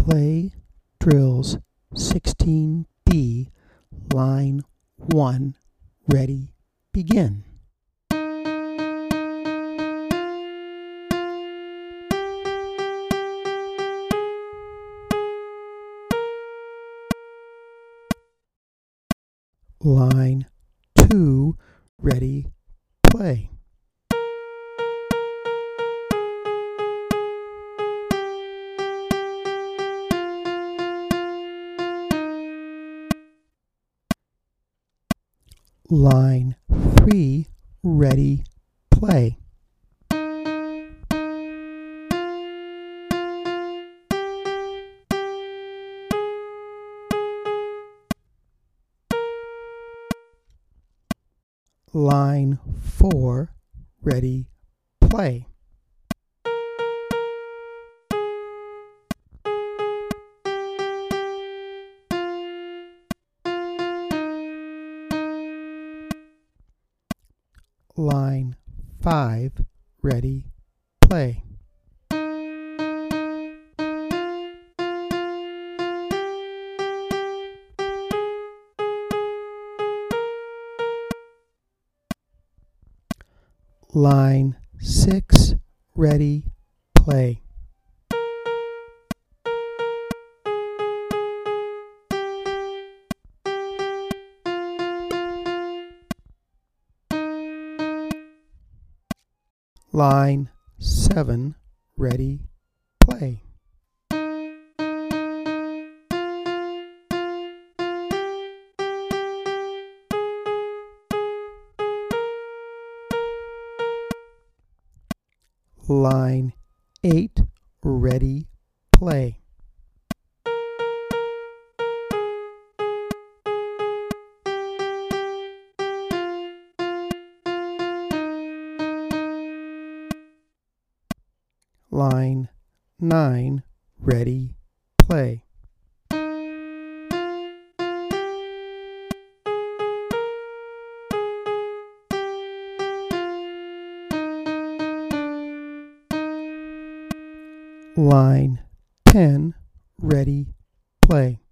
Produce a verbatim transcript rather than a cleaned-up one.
Play drills sixteen B, line one, ready, begin. Line two, ready, play. Line three, ready, play. Line four, ready, play. Line five, ready, play. Line six, ready, play. Line seven, ready, play. Line eight, ready, play. Line nine, ready, play. Line ten, ready, play.